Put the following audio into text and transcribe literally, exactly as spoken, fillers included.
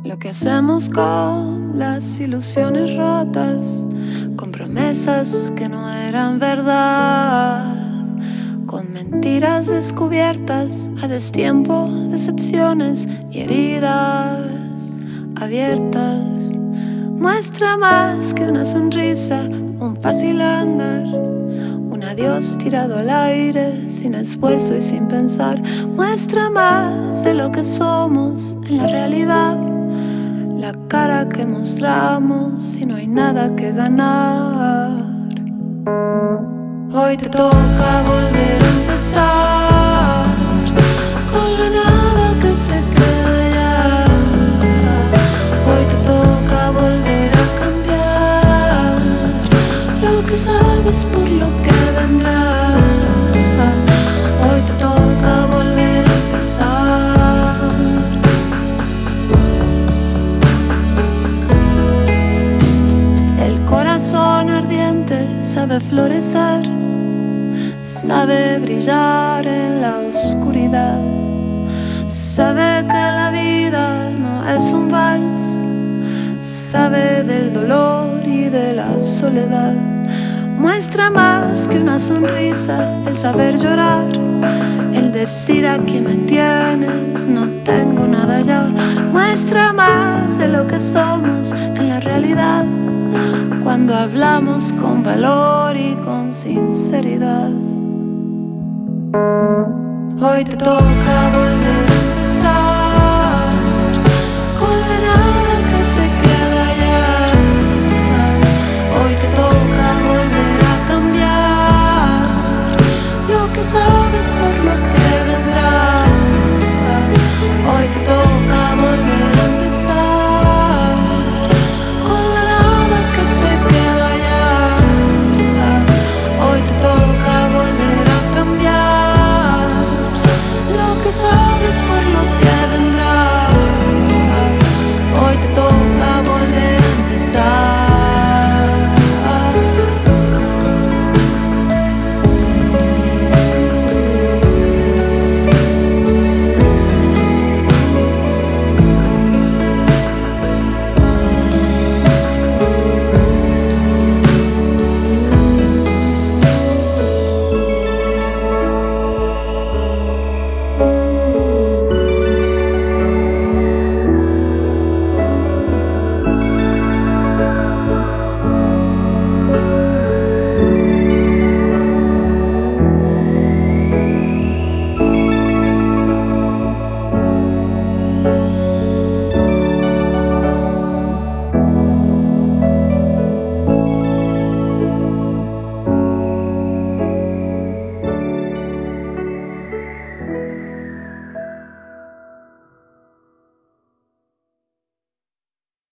Lo que hacemos con las ilusiones rotas, con promesas que no eran verdad, con mentiras descubiertas a destiempo, decepciones y heridas abiertas. Muestra más que una sonrisa, un fácil andar, un adiós tirado al aire, sin esfuerzo y sin pensar. Muestra más de lo que somos en la realidad, la cara que mostramos y no hay nada que ganar. Hoy te toca volver a empezar con la nada que te queda ya. Hoy te toca volver a cambiar lo que sabes por lo que vendrá. Hoy te toca volver a empezar. El corazón ardiente sabe florecer, sabe brillar en la oscuridad, sabe que la vida no es un vals, sabe del dolor y de la soledad. Muestra más que una sonrisa, el saber llorar, el decir aquí me tienes, no tengo nada ya. Muestra más de lo que somos en la realidad, cuando hablamos con valor y con sinceridad. Hoy te toca volver